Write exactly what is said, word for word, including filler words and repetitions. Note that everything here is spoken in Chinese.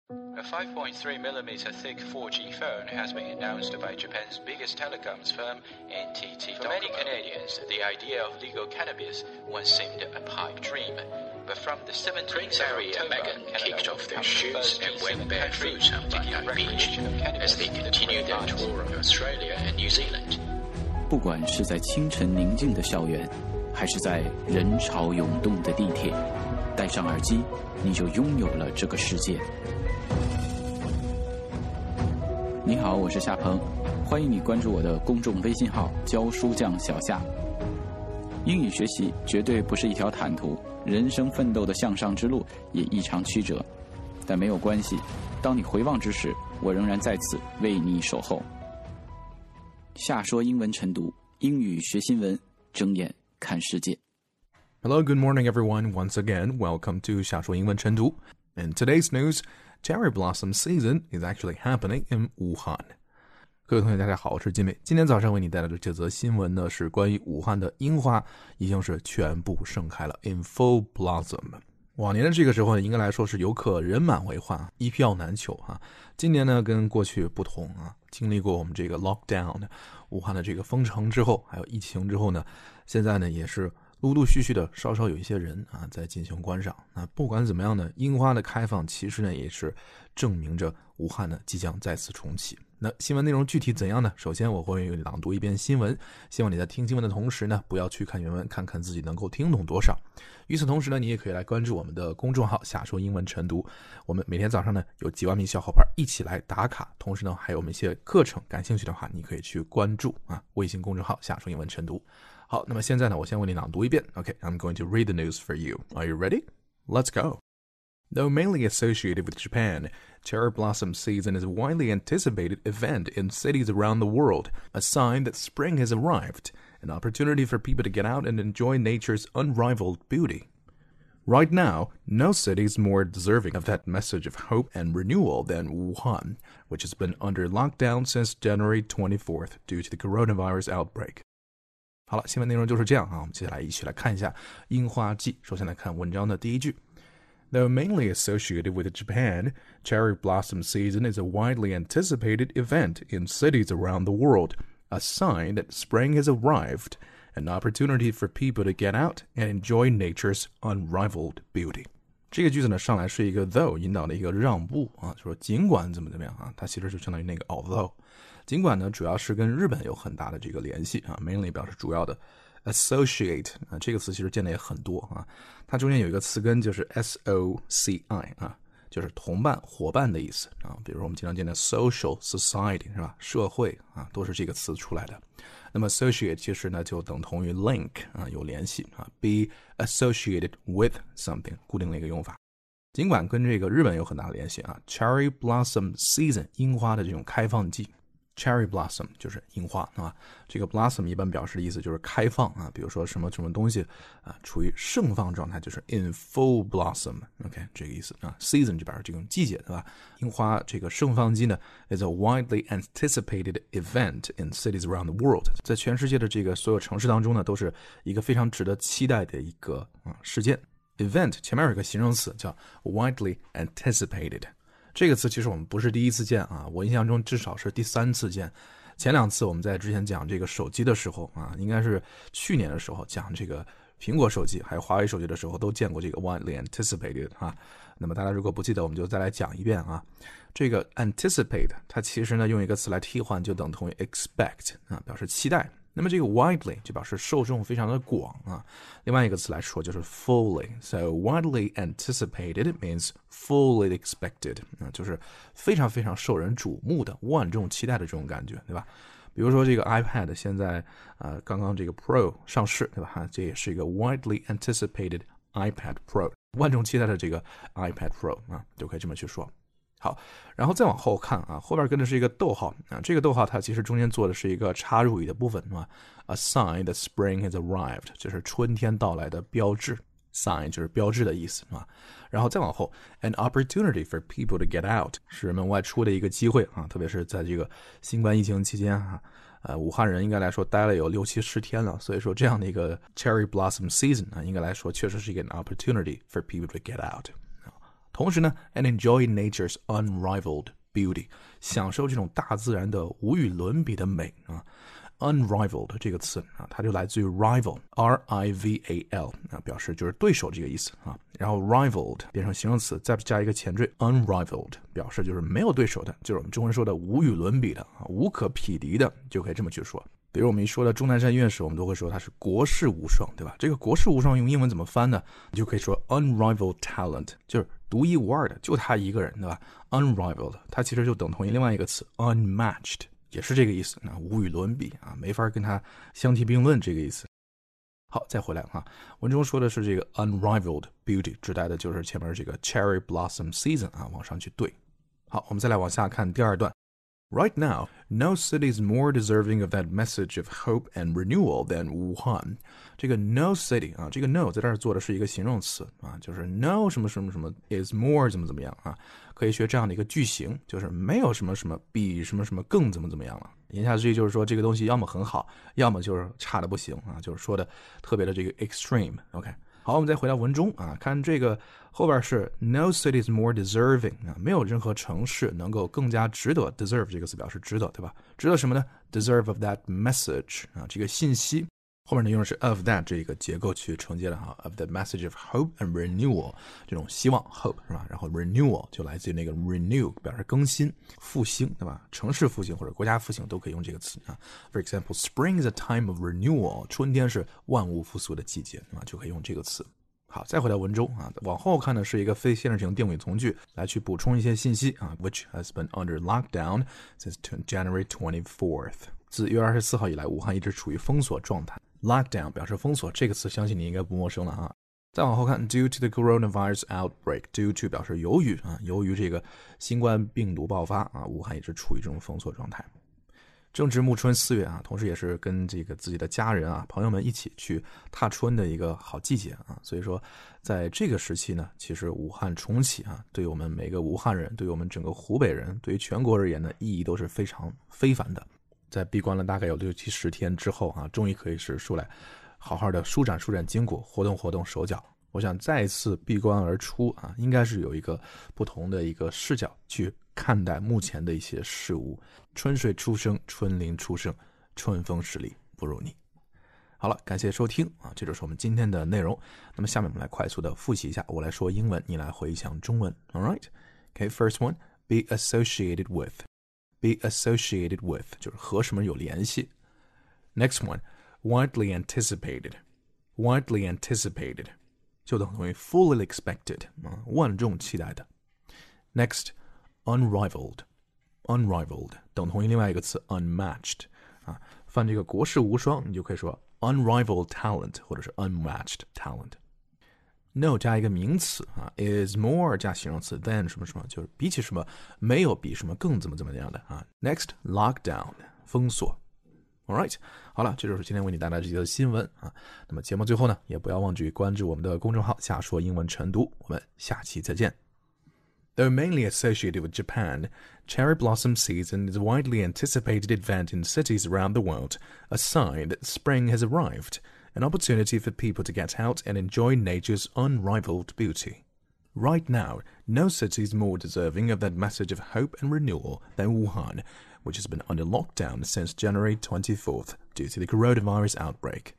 A five point three millimeter thick four G phone has been announced by Japan's biggest telecoms firm, N T T. For many Canadians, the idea of legal cannabis once seemed a pipe dream. But from the seventeenth of Harry and October, Meghan Canada kicked off their becomes the shoes first and G went seven barefoot country on to give Bunyip Beach recreational cannabis as they in the continue their public tour of Australia and New Zealand. 不管是在清晨宁静的校园，还是在人潮涌动的地铁，戴上耳机，你就拥有了这个世界。你好，我是夏鹏，欢迎你关注我的公众微信号教书匠小夏。英语学习绝对不是一条坦途，人生奋斗的向上之路也异常曲折，但没有关系，当你回望之时，我仍然在此为你守候。夏说英文晨读，英语学新闻，睁眼看世界。 Hello, good morning everyone. Once again, welcome to 夏说英文晨读. In today's news, cherry blossom season is actually happening in Wuhan. 各位同学大家好，我是金美。今天早上为你带来的这则新闻呢，是关于武汉的樱花已经是全部盛开了 in full blossom。往年的这个时候呢，应该来说是游客人满为患，一票难求啊。今年呢跟过去不同啊，经历过我们这个 lockdown 武汉的这个封城之后，还有疫情之后呢，现在呢也是陆陆续续的稍稍有一些人啊在进行观赏。那不管怎么样呢，樱花的开放其实呢也是证明着武汉呢即将再次重启。那新闻内容具体怎样呢？首先我会朗读一遍新闻，希望你在听新闻的同时呢，不要去看原文，看看自己能够听懂多少。与此同时呢，你也可以来关注我们的公众号夏说英文晨读，我们每天早上呢有几万名小伙伴一起来打卡，同时呢还有我们一些课程，感兴趣的话你可以去关注啊微信公众号夏说英文晨读。好，那么现在呢我先为你朗读一遍。 Okay, I'm going to read the news for you. Are you ready? Let's go. Though mainly associated with Japan, cherry blossom season is a widely anticipated event in cities around the world, a sign that spring has arrived, an opportunity for people to get out and enjoy nature's unrivaled beauty. Right now, no city is more deserving of that message of hope and renewal than Wuhan, which has been under lockdown since January twenty-fourth due to the coronavirus outbreak. 好了，新闻内容就是这样啊，我们接下来一起来看一下樱花季。首先来看文章的第一句。Though mainly associated with Japan, cherry blossom season is a widely anticipated event in cities around the world, a sign that spring has arrived, an opportunity for people to get out and enjoy nature's unrivaled beauty. 这个句子呢，上来是一个 though 引导的一个让步啊，就说尽管怎么怎么样啊，它其实就相当于那个 although。尽管呢，主要是跟日本有很大的这个联系啊 ，mainly 表示主要的。associate 啊，这个词其实见的也很多啊，它中间有一个词根就是 S O C I 啊，就是同伴、伙伴的意思啊。比如说我们经常见的 social society 是吧？社会啊，都是这个词出来的。那么 associate 其实呢就等同于 link 啊，有联系啊 ，be associated with something 固定的一个用法。尽管跟这个日本有很大的联系啊 ，cherry blossom season 樱花的这种开放季。Cherry blossom 就是樱花啊，这个 blossom 一般表示的意思就是开放啊，比如说什么什么东西啊处于盛放状态，就是 in full blossom。OK， 这个意思啊。Season 就表示这种季节，对吧？樱花这个盛放季呢 is a widely anticipated event in cities around the world， 在全世界的这个所有城市当中呢，都是一个非常值得期待的一个啊事件。Event 前面有一个形容词叫 widely anticipated。这个词其实我们不是第一次见啊，我印象中至少是第三次见。前两次我们在之前讲这个手机的时候啊，应该是去年的时候讲这个苹果手机还有华为手机的时候都见过这个 widely anticipated 啊。那么大家如果不记得，我们就再来讲一遍啊。这个 anticipate 它其实呢用一个词来替换就等同于 expect 啊，表示期待。那么这个 widely 就表示受众非常的广啊，另外一个词来说就是 fully， so widely anticipated means fully expected 啊，就是非常非常受人瞩目的、万众期待的这种感觉，对吧？比如说这个 iPad 现在呃刚刚这个 Pro 上市，对吧？这也是一个 widely anticipated iPad Pro， 万众期待的这个 iPad Pro 啊，就可以这么去说。好，然后再往后看啊，后边跟的是一个逗号啊，这个逗号它其实中间做的是一个插入语的部分啊 ，a sign that spring has arrived， 就是春天到来的标志 ，sign 就是标志的意思啊。然后再往后 ，an opportunity for people to get out 是人们外出的一个机会啊，特别是在这个新冠疫情期间啊，呃，武汉人应该来说待了有六七十天了，所以说这样的一个 cherry blossom season 啊，应该来说确实是一个 opportunity for people to get out。 同时呢 and enjoy nature's unrivaled beauty， 享受这种大自然的无与伦比的美啊。Unrivaled 这个词啊，它就来自于 rival R I V A L 啊，表示就是对手这个意思啊。然后 rivaled 变成形容词，再加一个前缀 unrivaled， 表示就是没有对手的，就是我们中文说的无与伦比的啊，无可匹敌的，就可以这么去说。比如我们一说的钟南山院士，我们都会说他是国士无双，对吧？这个国士无双用英文怎么翻呢？你就可以说 unrivaled talent， 就是独一无二的，就他一个人，对吧？ Unrivaled 它其实就等同于另外一个词 unmatched， 也是这个意思，那无与伦比啊，没法跟它相提并论这个意思。好，再回来哈，文中说的是这个 unrivaled beauty， 指代的就是前面这个 cherry blossom season 啊，往上去对。好，我们再来往下看第二段。Right now, no city is more deserving of that message of hope and renewal than Wuhan. 这个 no city 啊，这个 no 在这儿做的是一个形容词啊，就是 no 什么什么什么 is more 怎么怎么样啊，可以学这样的一个句型，就是没有什么什么比什么什么更怎么怎么样了。言下之意就是说这个东西要么很好，要么就是差的不行啊，就是说的特别的这个 extreme。OK。好，我们再回到文中啊，看这个后边是 no city is more deserving 啊，没有任何城市能够更加值得 deserve 这个词表示值得，对吧？值得什么呢 ？deserve of that message 啊，这个信息后面呢用的是 of that 这个结构去承接了哈 of the message of hope and renewal 这种希望 hope 是吧？然后 renewal 就来自于那个 renew 表示更新、复兴，对吧？城市复兴或者国家复兴都可以用这个词啊。For example, spring is a time of renewal， 春天是万物复苏的季节，对吧？就可以用这个词。好，再回到文中啊，往后看的是一个非限制型定语从句，来去补充一些信息啊。Which has been under lockdown since January twenty-fourth。自一月二十四号以来，武汉一直处于封锁状态。Lockdown 表示封锁，这个词相信你应该不陌生了啊。再往后看 ，due to the coronavirus outbreak，due to 表示由于啊，由于这个新冠病毒爆发啊，武汉一直处于这种封锁状态。正值暮春四月啊，同时也是跟这个自己的家人啊、朋友们一起去踏春的一个好季节啊，所以说在这个时期呢，其实武汉重启啊，对我们每个武汉人，对我们整个湖北人，对于全国而言呢，意义都是非常非凡的。在闭关了大概有六七十天之后啊，终于可以是出来好好的舒展舒展筋骨，活动活动手脚。我想再一次闭关而出啊，应该是有一个不同的一个视角去看待目前的一些事物。春水初生，春林初盛，春风十里不如你。好了，感谢收听啊，这就是我们今天的内容。那么下面我们来快速的复习一下，我来说英文，你来回想中文。All right, okay, first one, be associated with.Be associated with 就是和什么有联系。Next one, widely anticipated. Widely anticipated 就等同于 fully expected 啊，万众期待的。Next, unrivaled. Unrivaled 等同于另外一个词 unmatched 啊，犯这个国士无双，你就可以说 unrivaled talent 或者是 unmatched talent。No 加一个名词啊 is more 加形容词 than 什么什么，就是比起什么没有比什么更怎么怎么样的啊。Next, lockdown 封锁。All right， 好了，这就是今天为你带来这些新闻啊。那么节目最后呢，也不要忘记关注我们的公众号下说英文晨读，我们下期再见。Though mainly associated with Japan, cherry blossom season is a widely anticipated event in cities around the world, a sign that spring has arrived.An opportunity for people to get out and enjoy nature's unrivaled beauty. Right now, no city is more deserving of that message of hope and renewal than Wuhan, which has been under lockdown since January twenty-fourth due to the coronavirus outbreak.